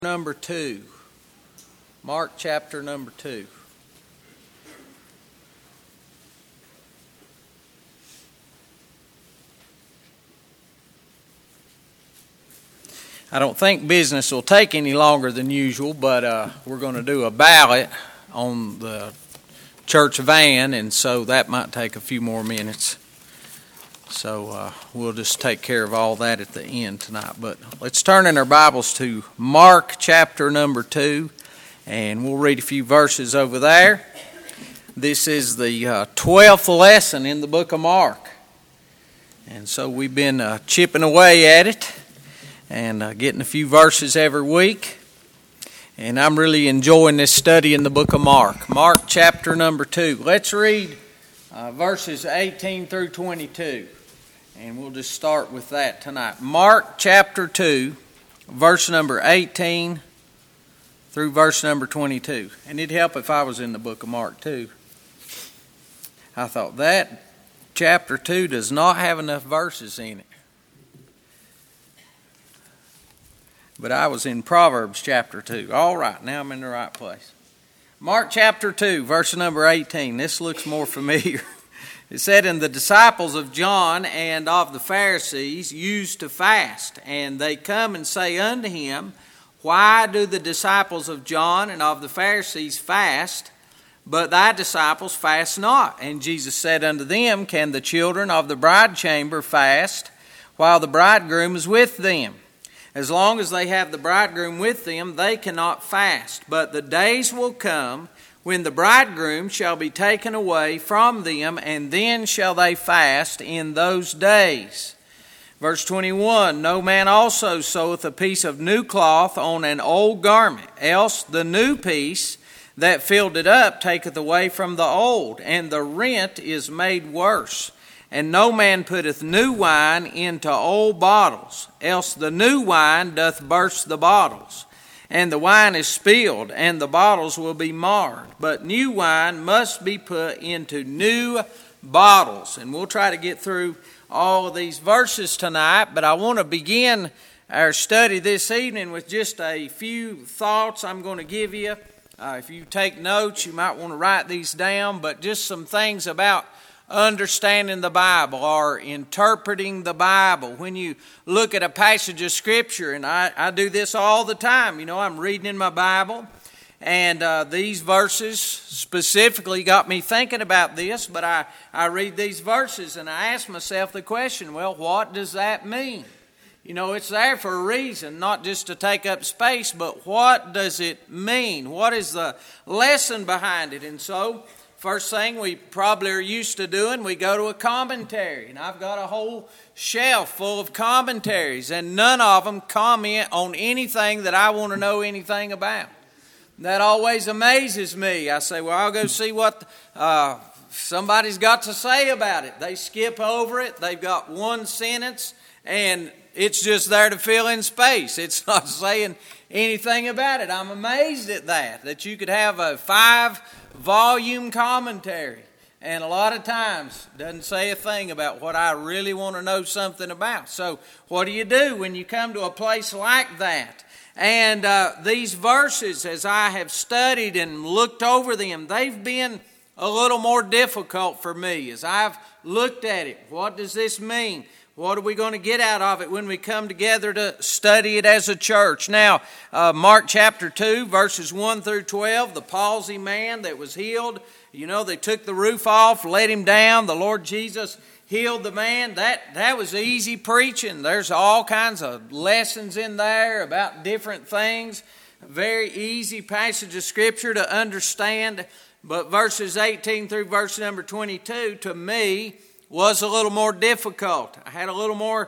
Number 2. Mark chapter number 2. I don't think business will take any longer than usual, but we're going to do a ballot on the church van, and so that might take a few more minutes. So we'll just take care of all that at the end tonight. But let's turn in our Bibles to Mark chapter number 2, and we'll read a few verses over there. This is the 12th lesson in the book of Mark. And so we've been chipping away at it and getting a few verses every week. And I'm really enjoying this study in the book of Mark. Mark chapter number 2. Let's read verses 18 through 22. And we'll just start with that tonight. Mark chapter 2, verse number 18 through verse number 22. And it'd help if I was in the book of Mark too. I thought that chapter 2 does not have enough verses in it. But I was in Proverbs chapter 2. All right, now I'm in the right place. Mark chapter 2, verse number 18. This looks more familiar. It said, "And the disciples of John and of the Pharisees used to fast, and they come and say unto him, Why do the disciples of John and of the Pharisees fast, but thy disciples fast not? And Jesus said unto them, Can the children of the bride chamber fast, while the bridegroom is with them? As long as they have the bridegroom with them, they cannot fast. But the days will come when the bridegroom shall be taken away from them, and then shall they fast in those days." Verse 21, "No man also seweth a piece of new cloth on an old garment, else the new piece that filled it up taketh away from the old, and the rent is made worse. And no man putteth new wine into old bottles, else the new wine doth burst the bottles, and the wine is spilled, and the bottles will be marred. But new wine must be put into new bottles." And we'll try to get through all of these verses tonight, but I want to begin our study this evening with just a few thoughts I'm going to give you. If you take notes, you might want to write these down, but just some things about understanding the Bible or interpreting the Bible. When you look at a passage of Scripture, and I do this all the time, I'm reading in my Bible, and these verses specifically got me thinking about this, but I read these verses and I ask myself the question, well, what does that mean? It's there for a reason, not just to take up space, but what does it mean? What is the lesson behind it? And so, first thing we probably are used to doing, we go to a commentary. And I've got a whole shelf full of commentaries, and none of them comment on anything that I want to know anything about. That always amazes me. I say, well, I'll go see what somebody's got to say about it. They skip over it. They've got one sentence, and it's just there to fill in space. It's not saying anything about it. I'm amazed at that you could have a 5-volume commentary, and a lot of times doesn't say a thing about what I really want to know something about. So what do you do when you come to a place like that? And these verses, as I have studied and looked over them, they've been a little more difficult for me as I've looked at it. What does this mean? What are we going to get out of it when we come together to study it as a church? Now, Mark chapter 2, verses 1 through 12, the palsy man that was healed. They took the roof off, let him down. The Lord Jesus healed the man. That was easy preaching. There's all kinds of lessons in there about different things. A very easy passage of Scripture to understand. But verses 18 through verse number 22, to me, was a little more difficult. I had a little more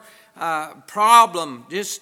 problem just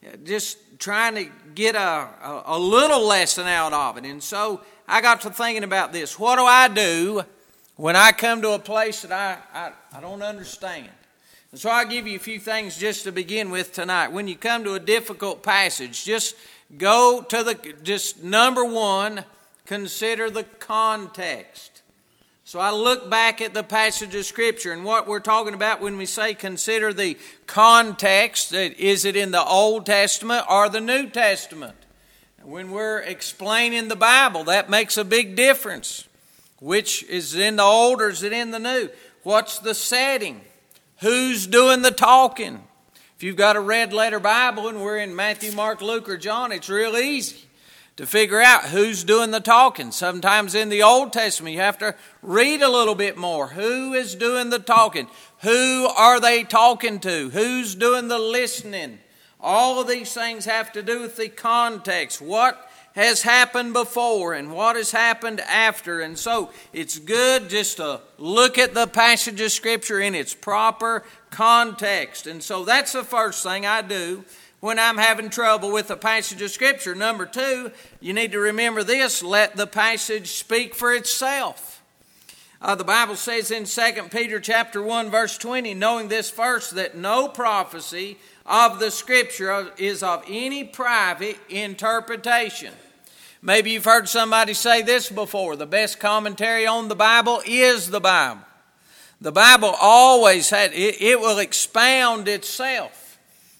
trying to get a little lesson out of it. And so I got to thinking about this. What do I do when I come to a place that I don't understand? And so I'll give you a few things just to begin with tonight. When you come to a difficult passage, just go to number one, consider the context. So I look back at the passage of Scripture, and what we're talking about when we say consider the context, is it in the Old Testament or the New Testament? When we're explaining the Bible, that makes a big difference. Which is in the Old or is it in the New? What's the setting? Who's doing the talking? If you've got a red letter Bible and we're in Matthew, Mark, Luke, or John, it's real easy to figure out who's doing the talking. Sometimes in the Old Testament you have to read a little bit more. Who is doing the talking? Who are they talking to? Who's doing the listening? All of these things have to do with the context. What has happened before and what has happened after. And so it's good just to look at the passage of Scripture in its proper context. And so that's the first thing I do when I'm having trouble with a passage of Scripture. Number two, you need to remember this: let the passage speak for itself. The Bible says in 2 Peter chapter 1, verse 20, knowing this first, that no prophecy of the Scripture is of any private interpretation. Maybe you've heard somebody say this before: the best commentary on the Bible is the Bible. The Bible always it will expound itself.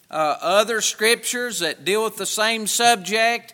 Other scriptures that deal with the same subject,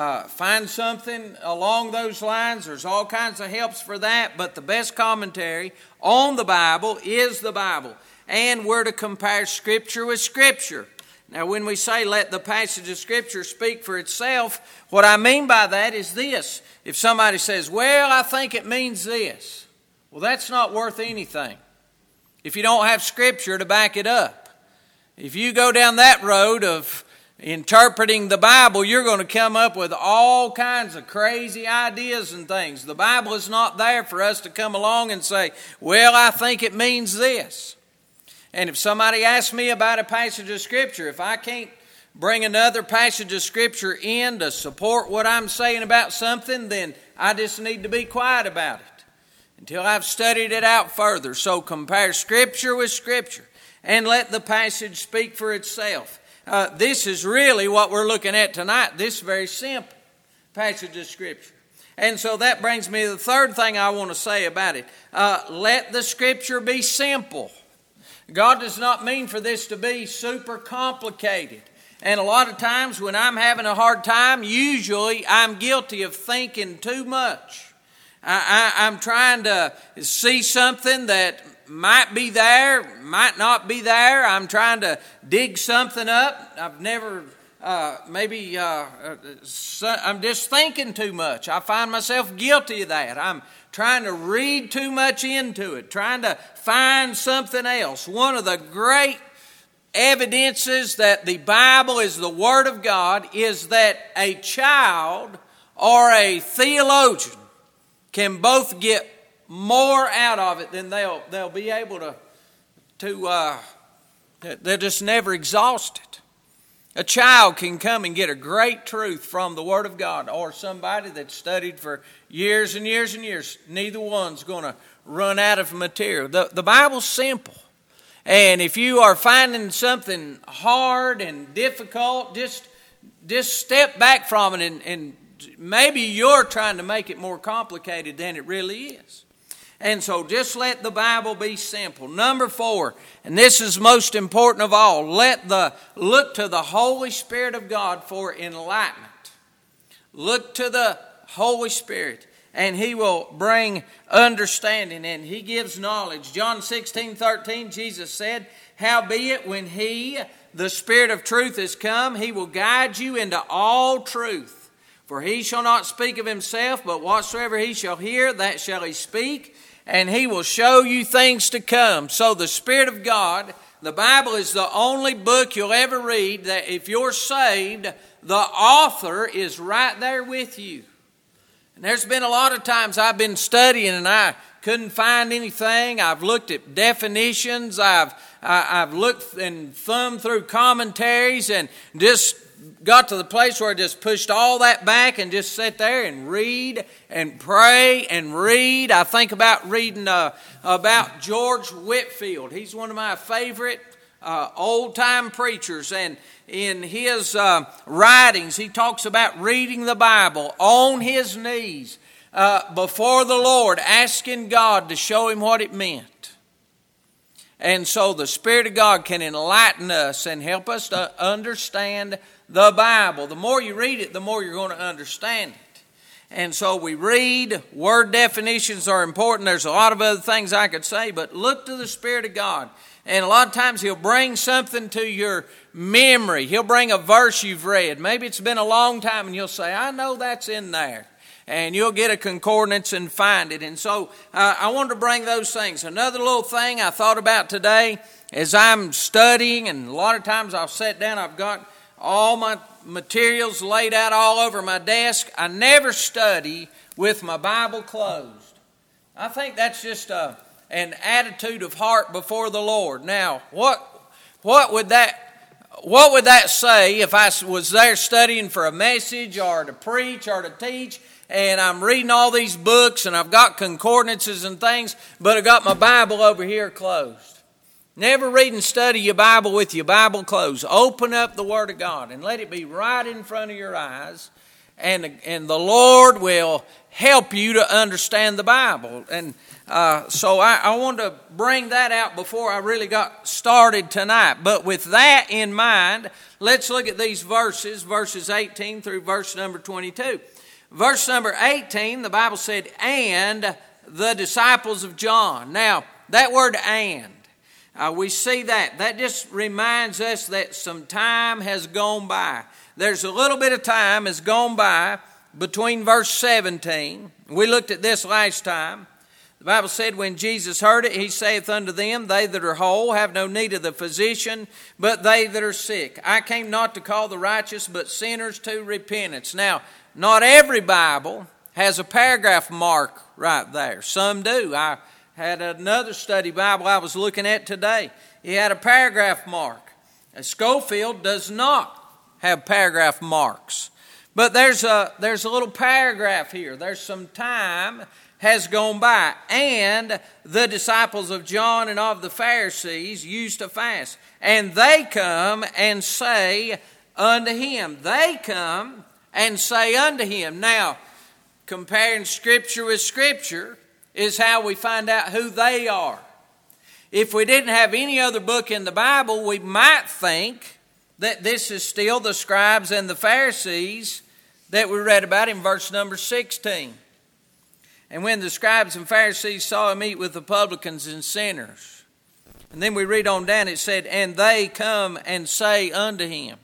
find something along those lines. There's all kinds of helps for that, but the best commentary on the Bible is the Bible. And we're to compare Scripture with Scripture. Now, when we say let the passage of Scripture speak for itself, what I mean by that is this. If somebody says, well, I think it means this, well, that's not worth anything if you don't have Scripture to back it up. If you go down that road of interpreting the Bible, you're going to come up with all kinds of crazy ideas and things. The Bible is not there for us to come along and say, well, I think it means this. And if somebody asks me about a passage of Scripture, if I can't bring another passage of Scripture in to support what I'm saying about something, then I just need to be quiet about it until I've studied it out further. So compare Scripture with Scripture and let the passage speak for itself. This is really what we're looking at tonight, this very simple passage of Scripture. And so that brings me to the third thing I want to say about it. Let the Scripture be simple. God does not mean for this to be super complicated. And a lot of times when I'm having a hard time, usually I'm guilty of thinking too much. I'm trying to see something that might be there, might not be there. I'm trying to dig something up. I've never, I'm just thinking too much. I find myself guilty of that. I'm trying to read too much into it, trying to find something else. One of the great evidences that the Bible is the Word of God is that a child or a theologian can both get more out of it than they'll be able to they'll just never exhaust it. A child can come and get a great truth from the Word of God, or somebody that's studied for years and years and years. Neither one's going to run out of material. The Bible's simple. And if you are finding something hard and difficult, just step back from it and maybe you're trying to make it more complicated than it really is. And so just let the Bible be simple. Number 4, and this is most important of all, look to the Holy Spirit of God for enlightenment. Look to the Holy Spirit, and He will bring understanding, and He gives knowledge. John 16:13, Jesus said, howbeit when He, the Spirit of truth, is come, He will guide you into all truth. For He shall not speak of Himself, but whatsoever He shall hear, that shall He speak, and He will show you things to come. So the Spirit of God, the Bible is the only book you'll ever read that if you're saved, the author is right there with you. And there's been a lot of times I've been studying and I couldn't find anything. I've looked at definitions. I've looked and thumbed through commentaries and just got to the place where I just pushed all that back and just sat there and read and pray and read. I think about reading about George Whitefield. He's one of my favorite old-time preachers, and in his writings he talks about reading the Bible on his knees before the Lord, asking God to show him what it meant. And so the Spirit of God can enlighten us and help us to understand the Bible. The more you read it, the more you're going to understand it. And so we read, word definitions are important. There's a lot of other things I could say, but look to the Spirit of God. And a lot of times He'll bring something to your memory. He'll bring a verse you've read. Maybe it's been a long time and you'll say, I know that's in there. And you'll get a concordance and find it. And so I wanted to bring those things. Another little thing I thought about today as I'm studying, and a lot of times I'll sit down, I've got all my materials laid out all over my desk. I never study with my Bible closed. I think that's just an attitude of heart before the Lord. Now, what would that say if I was there studying for a message or to preach or to teach, and I'm reading all these books and I've got concordances and things, but I got my Bible over here closed? Never read and study your Bible with your Bible closed. Open up the Word of God and let it be right in front of your eyes, and the Lord will help you to understand the Bible. And so I wanted to bring that out before I really got started tonight. But with that in mind, let's look at these verses 18 through verse number 22. Verse number 18, the Bible said, and the disciples of John. Now, that word and, we see that. That just reminds us that some time has gone by. There's a little bit of time has gone by between verse 17. We looked at this last time. The Bible said, when Jesus heard it, He saith unto them, they that are whole have no need of the physician, but they that are sick. I came not to call the righteous, but sinners to repentance. Now, not every Bible has a paragraph mark right there. Some do. I had another study Bible I was looking at today. It had a paragraph mark. Schofield does not have paragraph marks. But there's a little paragraph here. There's some time has gone by. And the disciples of John and of the Pharisees used to fast. And they come and say unto him. They come and say unto him. Now, comparing Scripture with Scripture is how we find out who they are. If we didn't have any other book in the Bible, we might think that this is still the scribes and the Pharisees that we read about in verse number 16. And when the scribes and Pharisees saw him eat with the publicans and sinners. And then we read on down, it said, and they come and say unto him.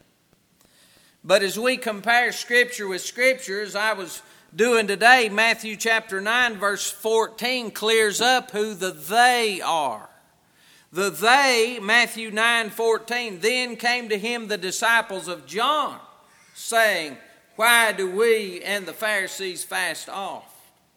But as we compare Scripture with Scripture, as I was doing today, Matthew chapter 9 verse 14 clears up who the they are. The they, Matthew 9:14, then came to him the disciples of John, saying, why do we and the Pharisees fast oft?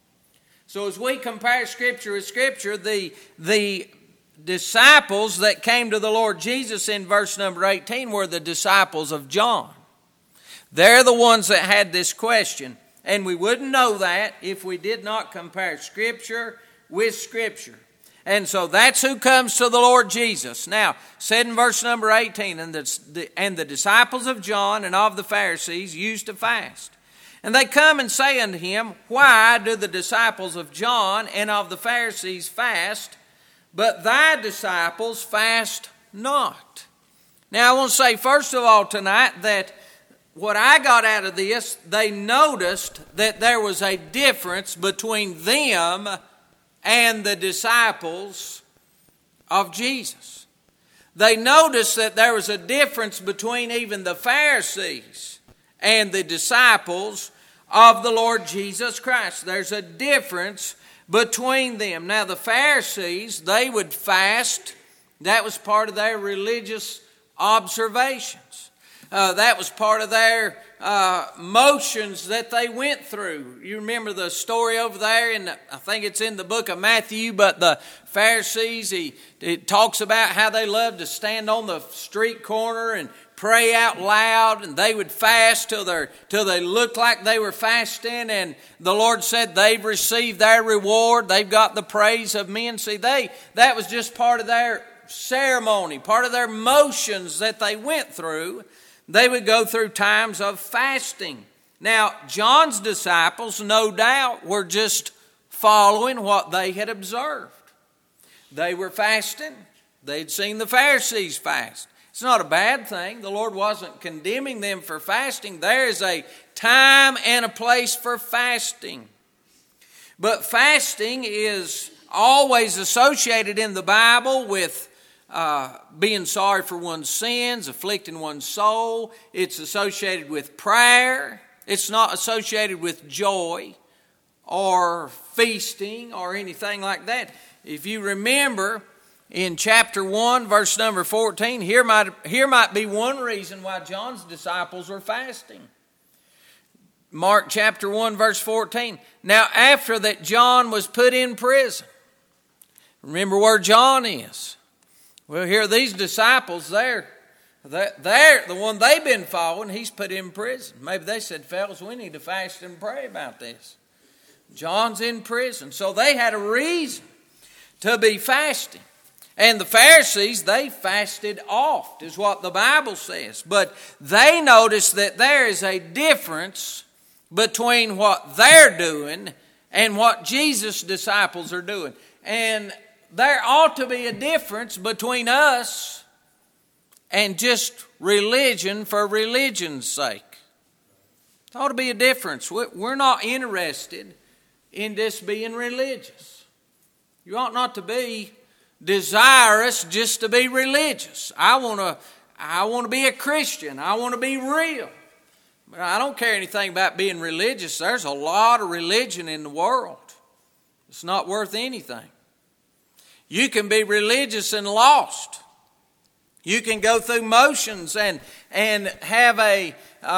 So as we compare Scripture with Scripture, the disciples that came to the Lord Jesus in verse number 18 were the disciples of John. They're the ones that had this question. And we wouldn't know that if we did not compare Scripture with Scripture. And so that's who comes to the Lord Jesus. Now, said in verse number 18, and the disciples of John and of the Pharisees used to fast. And they come and say unto him, why do the disciples of John and of the Pharisees fast, but thy disciples fast not? Now, I want to say first of all tonight that what I got out of this, they noticed that there was a difference between them and the disciples of Jesus. They noticed that there was a difference between even the Pharisees and the disciples of the Lord Jesus Christ. There's a difference between them. Now the Pharisees, they would fast. That was part of their religious observations. That was part of their motions that they went through. You remember the story over there, I think it's in the book of Matthew, but the Pharisees, it talks about how they loved to stand on the street corner and pray out loud, and they would fast till they looked like they were fasting, and the Lord said they've received their reward. They've got the praise of men. See, that was just part of their ceremony, part of their motions that they went through. They would go through times of fasting. Now, John's disciples, no doubt, were just following what they had observed. They were fasting. They'd seen the Pharisees fast. It's not a bad thing. The Lord wasn't condemning them for fasting. There is a time and a place for fasting. But fasting is always associated in the Bible with being sorry for one's sins, afflicting one's soul. It's associated with prayer. It's not associated with joy or feasting or anything like that. If you remember in chapter 1, verse number 14, here might be one reason why John's disciples were fasting. Mark chapter 1, verse 14. Now after that John was put in prison. Remember where John is. Well, here these disciples, they're the one they've been following, he's put in prison. Maybe they said, fellas, we need to fast and pray about this. John's in prison. So they had a reason to be fasting. And the Pharisees, they fasted oft, is what the Bible says. But they noticed that there is a difference between what they're doing and what Jesus' disciples are doing. And there ought to be a difference between us and just religion for religion's sake. There ought to be a difference. We're not interested in just being religious. You ought not to be desirous just to be religious. I want to be a Christian. I want to be real. But I don't care anything about being religious. There's a lot of religion in the world. It's not worth anything. You can be religious and lost. You can go through motions and have a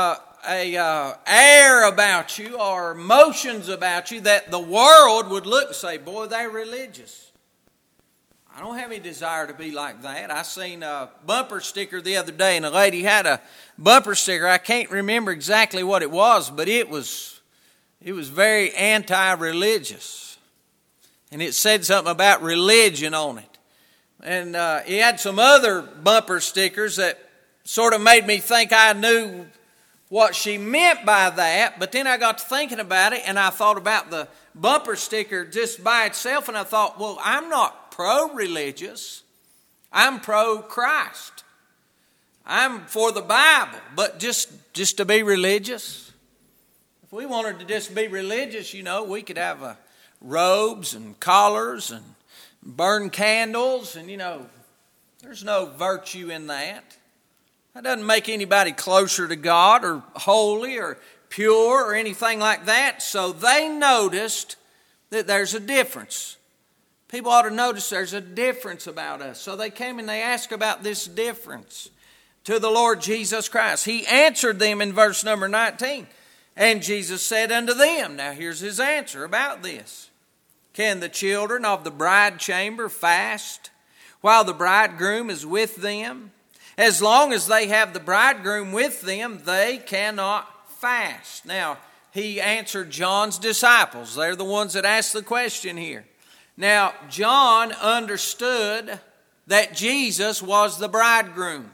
air about you or motions about you that the world would look and say, boy, they're religious. I don't have any desire to be like that. I seen a bumper sticker the other day, and a lady had a bumper sticker. I can't remember exactly what it was, but it was very anti-religious. And it said something about religion on it. And it had some other bumper stickers that sort of made me think I knew what she meant by that. But then I got to thinking about it, and I thought about the bumper sticker just by itself, and I thought, well, I'm not pro-religious. I'm pro-Christ. I'm for the Bible, but just to be religious. If we wanted to just be religious, we could have robes and collars and burn candles, and there's no virtue in that. That doesn't make anybody closer to God or holy or pure or anything like that. So they noticed that there's a difference. People ought to notice there's a difference about us. So they came and they asked about this difference to the Lord Jesus Christ. He answered them in verse number 19. And Jesus said unto them, now here's his answer about this. Can the children of the bride chamber fast while the bridegroom is with them? As long as they have the bridegroom with them, they cannot fast. Now, he answered John's disciples. They're the ones that asked the question here. Now, John understood that Jesus was the bridegroom.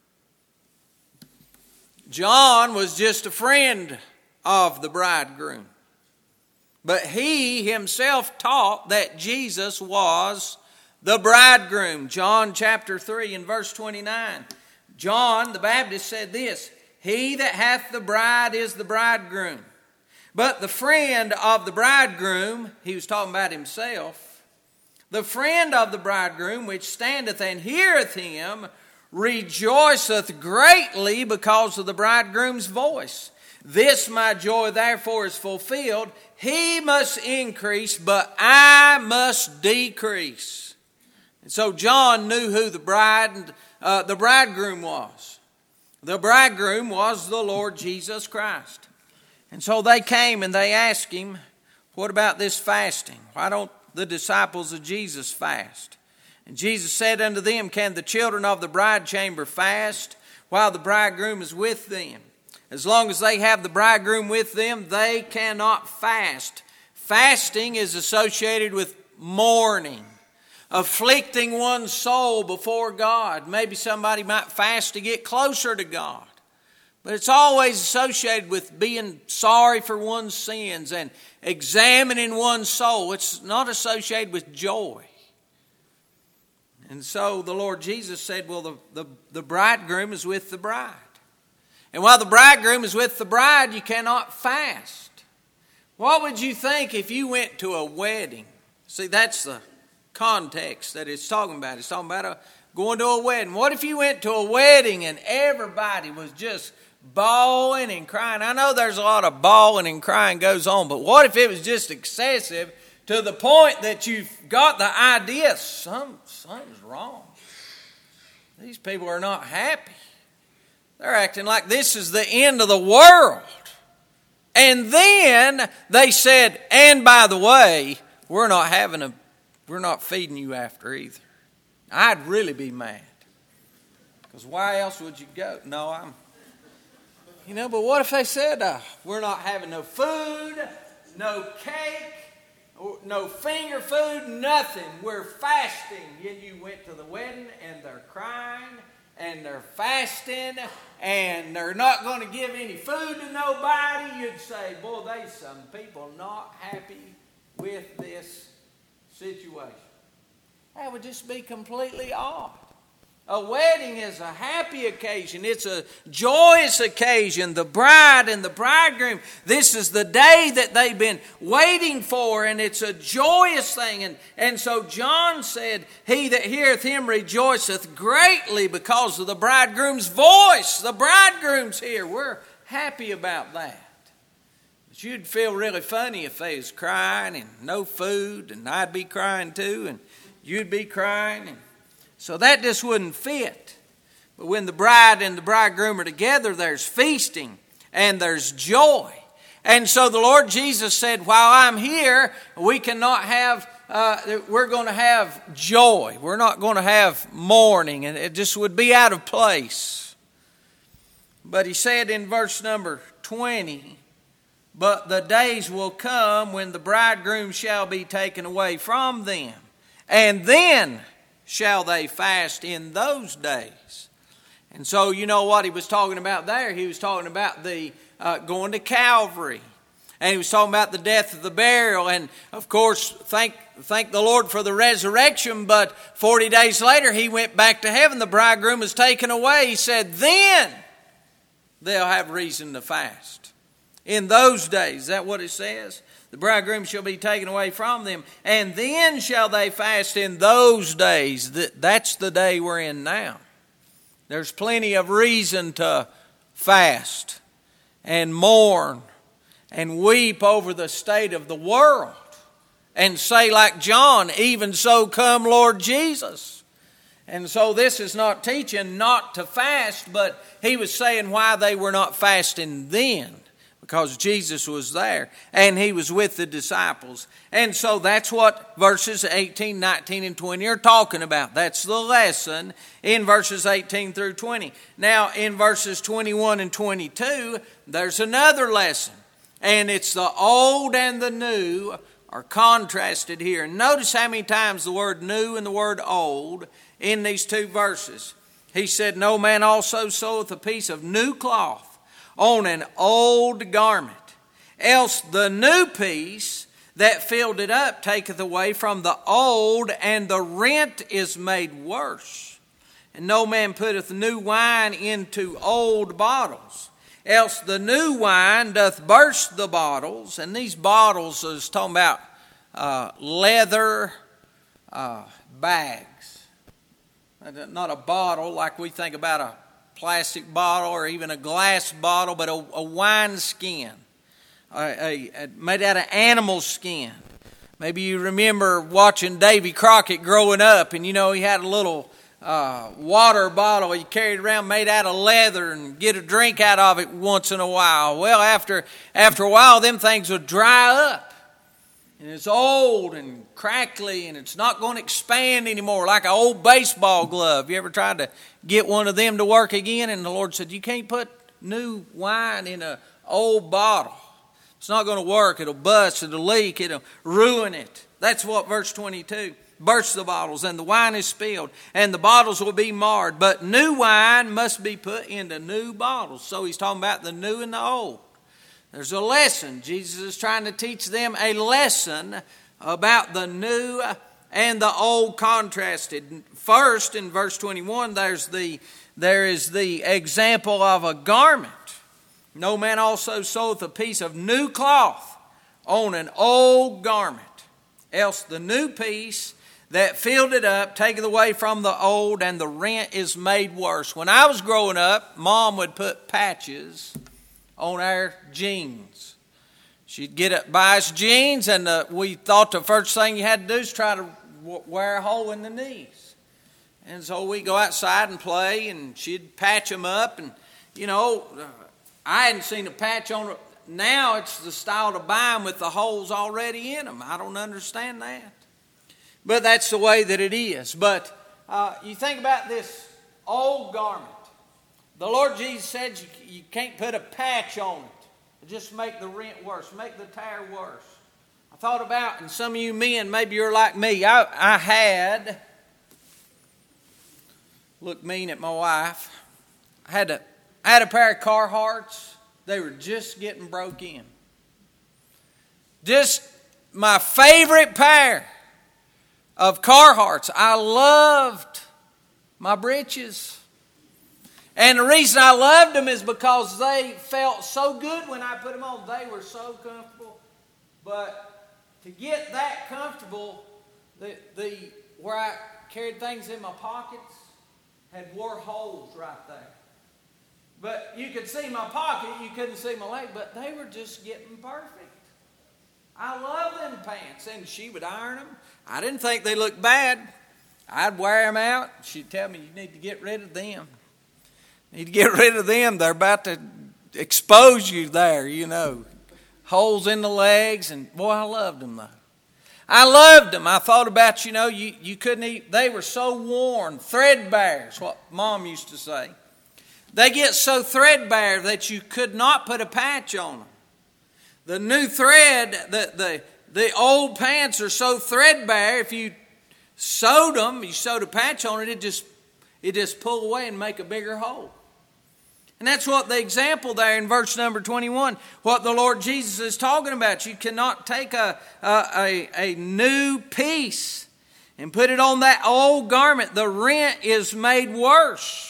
John was just a friend of the bridegroom. But he himself taught that Jesus was the bridegroom. John chapter 3 and verse 29. John the Baptist said this, he that hath the bride is the bridegroom. But the friend of the bridegroom, he was talking about himself, the friend of the bridegroom which standeth and heareth him rejoiceth greatly because of the bridegroom's voice. This my joy therefore is fulfilled. He must increase, but I must decrease. And so John knew who the bridegroom was. The bridegroom was the Lord Jesus Christ. And so they came and they asked him, what about this fasting? Why don't the disciples of Jesus fast? And Jesus said unto them, can the children of the bride chamber fast while the bridegroom is with them? As long as they have the bridegroom with them, they cannot fast. Fasting is associated with mourning, afflicting one's soul before God. Maybe somebody might fast to get closer to God. But it's always associated with being sorry for one's sins and examining one's soul. It's not associated with joy. And so the Lord Jesus said, well, the bridegroom is with the bride. And while the bridegroom is with the bride, you cannot fast. What would you think if you went to a wedding? See, that's the context that it's talking about. It's talking about going to a wedding. What if you went to a wedding and everybody was just bawling and crying? I know there's a lot of bawling and crying goes on, but what if it was just excessive to the point that you've got the idea something's wrong? These people are not happy. They're acting like this is the end of the world. And then they said, and by the way, we're not feeding you after either. I'd really be mad. Because why else would you go? No, but what if they said, we're not having no food, no cake, no finger food, nothing. We're fasting. And you went to the wedding and they're crying and they're fasting and they're not going to give any food to nobody. You'd say, boy, there's some people not happy with this situation. That would just be completely odd. A wedding is a happy occasion. It's a joyous occasion. The bride and the bridegroom, this is the day that they've been waiting for, and it's a joyous thing. And so John said, he that heareth him rejoiceth greatly because of the bridegroom's voice. The bridegroom's here. We're happy about that. But you'd feel really funny if they was crying and no food, and I'd be crying too, and you'd be crying, and so that just wouldn't fit. But when the bride and the bridegroom are together, there's feasting and there's joy. And so the Lord Jesus said, while I'm here, we're going to have joy. We're not going to have mourning, and it just would be out of place. But he said in verse number 20, but the days will come when the bridegroom shall be taken away from them, and then shall they fast in those days. And so you know what he was talking about there. He was talking about the going to Calvary. And he was talking about the death of the burial. And of course, thank the Lord for the resurrection. But 40 days later, he went back to heaven. The bridegroom was taken away. He said, then they'll have reason to fast. In those days, is that what it says? The bridegroom shall be taken away from them, and then shall they fast in those days. That's the day we're in now. There's plenty of reason to fast and mourn and weep over the state of the world and say like John, even so come Lord Jesus. And so this is not teaching not to fast, but he was saying why they were not fasting then. Because Jesus was there and he was with the disciples. And so that's what verses 18, 19, and 20 are talking about. That's the lesson in verses 18 through 20. Now in verses 21 and 22, there's another lesson. And it's the old and the new are contrasted here. Notice how many times the word new and the word old in these two verses. He said, no man also seweth a piece of new cloth on an old garment, else the new piece that filled it up taketh away from the old, and the rent is made worse. And no man putteth new wine into old bottles, else the new wine doth burst the bottles. And these bottles is talking about leather bags. Not a bottle like we think about a plastic bottle or even a glass bottle, but a wine skin, made out of animal skin. Maybe you remember watching Davy Crockett growing up, and he had a little water bottle he carried around made out of leather and get a drink out of it once in a while. Well, after a while, them things would dry up. And it's old and crackly, and it's not going to expand anymore, like an old baseball glove. You ever tried to get one of them to work again? And the Lord said, you can't put new wine in an old bottle. It's not going to work. It'll bust, it'll leak, it'll ruin it. That's what verse 22, burst the bottles, and the wine is spilled, and the bottles will be marred. But new wine must be put into new bottles. So he's talking about the new and the old. There's a lesson. Jesus is trying to teach them a lesson about the new and the old contrasted. First, in verse 21, there is the example of a garment. No man also seweth a piece of new cloth on an old garment, else the new piece that filled it up taketh away from the old, and the rent is made worse. When I was growing up, Mom would put patches on our jeans. She'd buy us jeans, and we thought the first thing you had to do is try to wear a hole in the knees. And so we'd go outside and play, and she'd patch them up. And, I hadn't seen a patch on it. Now it's the style to buy them with the holes already in them. I don't understand that. But that's the way that it is. But you think about this old garment. The Lord Jesus said you can't put a patch on it. Just make the rent worse, make the tear worse. I thought about, and some of you men, maybe you're like me, I had, look mean at my wife, I had a pair of Carhartts. They were just getting broke in. Just my favorite pair of Carhartts. I loved my breeches. And the reason I loved them is because they felt so good when I put them on. They were so comfortable. But to get that comfortable, where I carried things in my pockets had wore holes right there. But you could see my pocket, you couldn't see my leg, but they were just getting perfect. I love them pants, and she would iron them. I didn't think they looked bad. I'd wear them out. She'd tell me, you need to get rid of them. You need to get rid of them. They're about to expose you there, Holes in the legs, and boy, I loved them though. I loved them. I thought about, you couldn't eat. They were so worn, threadbare is what Mom used to say. They get so threadbare that you could not put a patch on them. The new thread, the old pants are so threadbare, if you sewed them, you sewed a patch on it, it just pull away and make a bigger hole. And that's what the example there in verse number 21, what the Lord Jesus is talking about. You cannot take a new piece and put it on that old garment. The rent is made worse.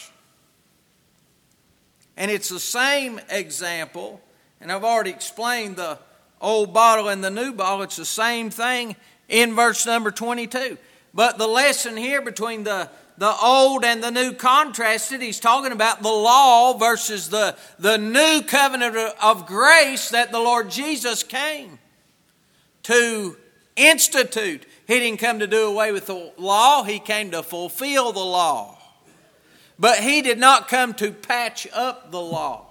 And it's the same example, and I've already explained the old bottle and the new bottle. It's the same thing in verse number 22. But the lesson here between the old and the new contrasted, he's talking about the law versus the new covenant of grace that the Lord Jesus came to institute. He didn't come to do away with the law. He came to fulfill the law. But he did not come to patch up the law.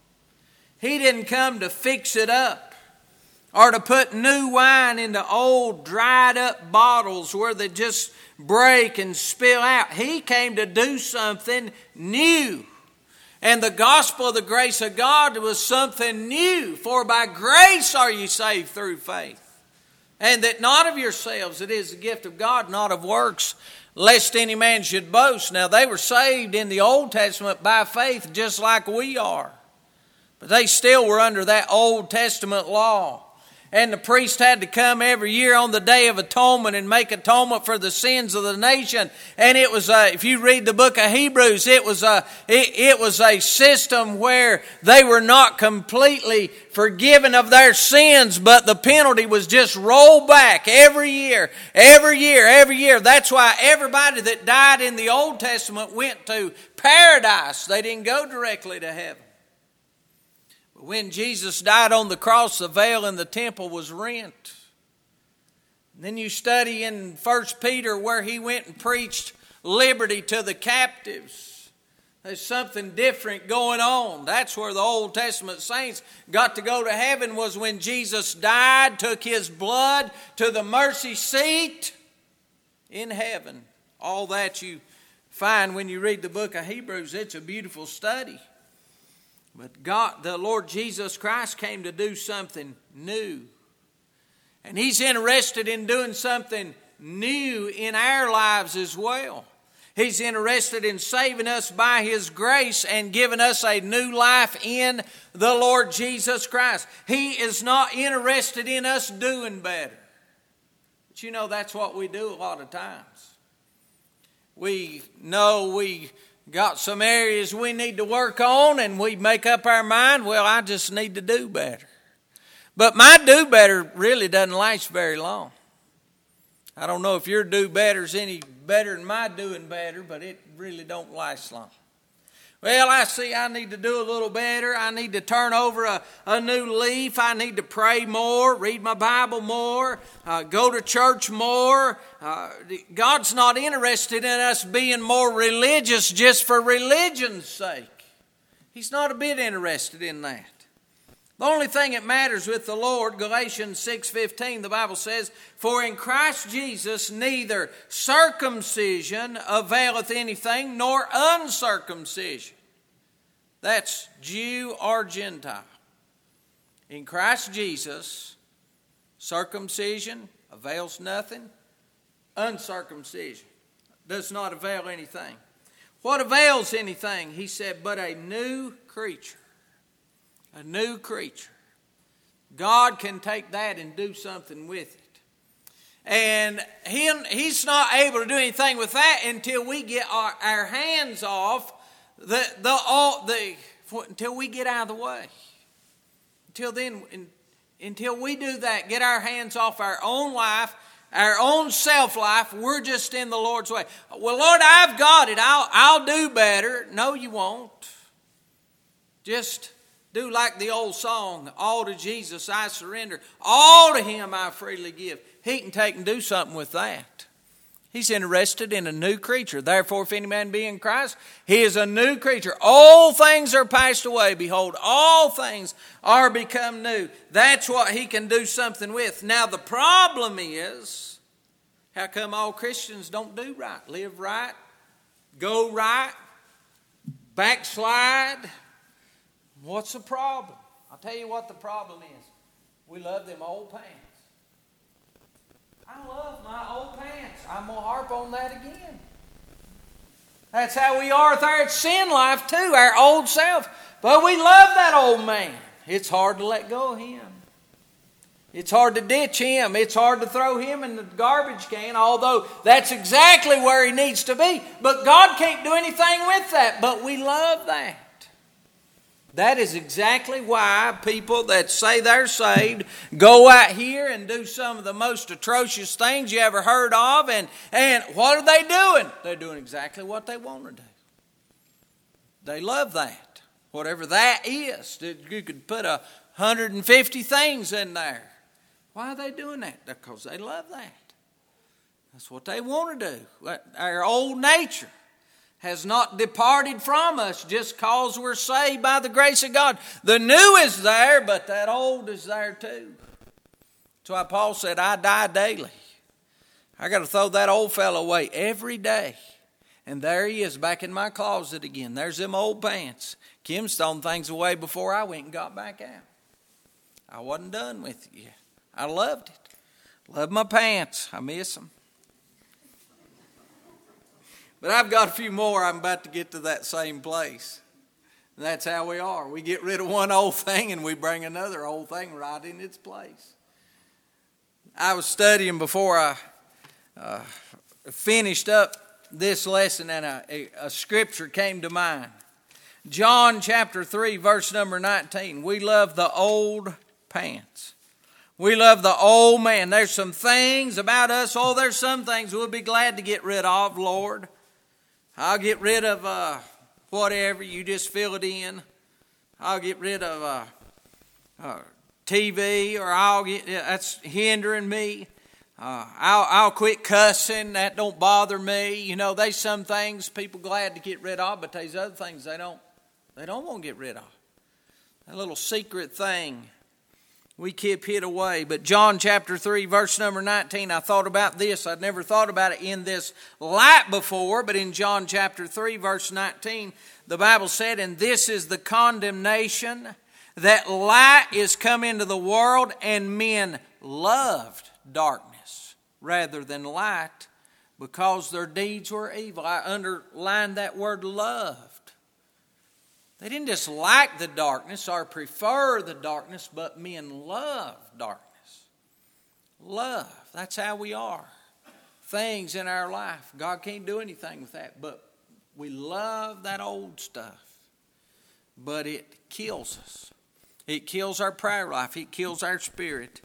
He didn't come to fix it up or to put new wine into old dried up bottles where they just break and spill out. He came to do something new. And the gospel of the grace of God was something new. For by grace are you saved through faith. And that not of yourselves, it is the gift of God, not of works, lest any man should boast. Now they were saved in the Old Testament by faith just like we are. But they still were under that Old Testament law. And the priest had to come every year on the Day of Atonement and make atonement for the sins of the nation. And it was, if you read the book of Hebrews, it was a system where they were not completely forgiven of their sins, but the penalty was just rolled back every year, every year, every year. That's why everybody that died in the Old Testament went to paradise. They didn't go directly to heaven. When Jesus died on the cross, the veil in the temple was rent. And then you study in 1 Peter where he went and preached liberty to the captives. There's something different going on. That's where the Old Testament saints got to go to heaven, was when Jesus died, took his blood to the mercy seat in heaven. All that you find when you read the book of Hebrews. It's a beautiful study. But God, the Lord Jesus Christ, came to do something new. And he's interested in doing something new in our lives as well. He's interested in saving us by his grace and giving us a new life in the Lord Jesus Christ. He is not interested in us doing better. But you know, that's what we do a lot of times. We know we got some areas we need to work on, and we make up our mind, well, I just need to do better. But my do better really doesn't last very long. I don't know if your do better's any better than my doing better, but it really don't last long. Well, I see I need to do a little better. I need to turn over a new leaf. I need to pray more, read my Bible more, go to church more. God's not interested in us being more religious just for religion's sake. He's not a bit interested in that. The only thing that matters with the Lord, Galatians 6:15, the Bible says, "For in Christ Jesus neither circumcision availeth anything, nor uncircumcision." That's Jew or Gentile. In Christ Jesus, circumcision avails nothing. Uncircumcision does not avail anything. What avails anything? He said, but a new creature. A new creature. God can take that and do something with it. And He's not able to do anything with that until we get our hands off until we get out of the way. Until then, until we do that, get our hands off our own life, our own self-life, we're just in the Lord's way. Well, Lord, I've got it. I'll do better. No, you won't. Just do like the old song, all to Jesus I surrender. All to Him I freely give. He can take and do something with that. He's interested in a new creature. Therefore, if any man be in Christ, he is a new creature. All things are passed away. Behold, all things are become new. That's what He can do something with. Now, the problem is, how come all Christians don't do right? Live right, go right, backslide. What's the problem? I'll tell you what the problem is. We love them old pants. I love my old pants. I'm going to harp on that again. That's how we are there at Sin Life too, our old self. But we love that old man. It's hard to let go of him. It's hard to ditch him. It's hard to throw him in the garbage can, although that's exactly where he needs to be. But God can't do anything with that. But we love that. That is exactly why people that say they're saved go out here and do some of the most atrocious things you ever heard of. And what are they doing? They're doing exactly what they want to do. They love that. Whatever that is. You could put 150 things in there. Why are they doing that? Because they love that. That's what they want to do. Our old nature has not departed from us just because we're saved by the grace of God. The new is there, but that old is there too. That's why Paul said, I die daily. I got to throw that old fellow away every day. And there he is back in my closet again. There's them old pants. Kim's thrown things away before I went and got back out. I wasn't done with it yet. I loved it. Love my pants. I miss them. But I've got a few more. I'm about to get to that same place. And that's how we are. We get rid of one old thing and we bring another old thing right in its place. I was studying before I finished up this lesson, and a scripture came to mind. John chapter 3, verse number 19. We love the old pants. We love the old man. There's some things about us. Oh, there's some things we'll be glad to get rid of, Lord. I'll get rid of whatever. You just fill it in. I'll get rid of TV, or that's hindering me. I'll quit cussing. That don't bother me. You know, there's some things people glad to get rid of, but there's other things they don't want to get rid of. That little secret thing we keep hid away. But John chapter 3, verse number 19, I thought about this. I'd never thought about it in this light before, but in John chapter 3, verse 19, the Bible said, and this is the condemnation, that light is come into the world, and men loved darkness rather than light, because their deeds were evil. I underlined that word loved. They didn't just like the darkness or prefer the darkness, but men love darkness. Love. That's how we are. Things in our life, God can't do anything with that, but we love that old stuff. But it kills us. It kills our prayer life. It kills our spirit.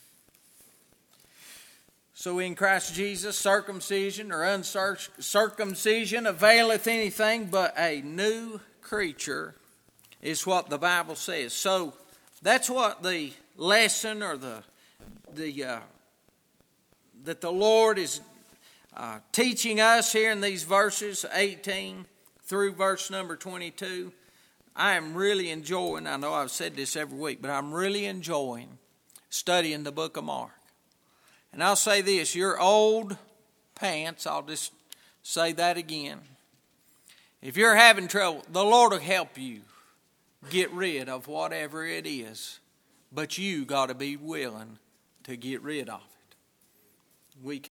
So in Christ Jesus, circumcision or uncircumcision availeth anything but a new creature, is what the Bible says. So that's what the lesson or that the Lord is teaching us here in these verses 18 through verse number 22. I am really enjoying, I know I've said this every week, but I'm really enjoying studying the book of Mark. And I'll say this, your old pants, I'll just say that again. If you're having trouble, the Lord will help you get rid of whatever it is. But you got to be willing to get rid of it. We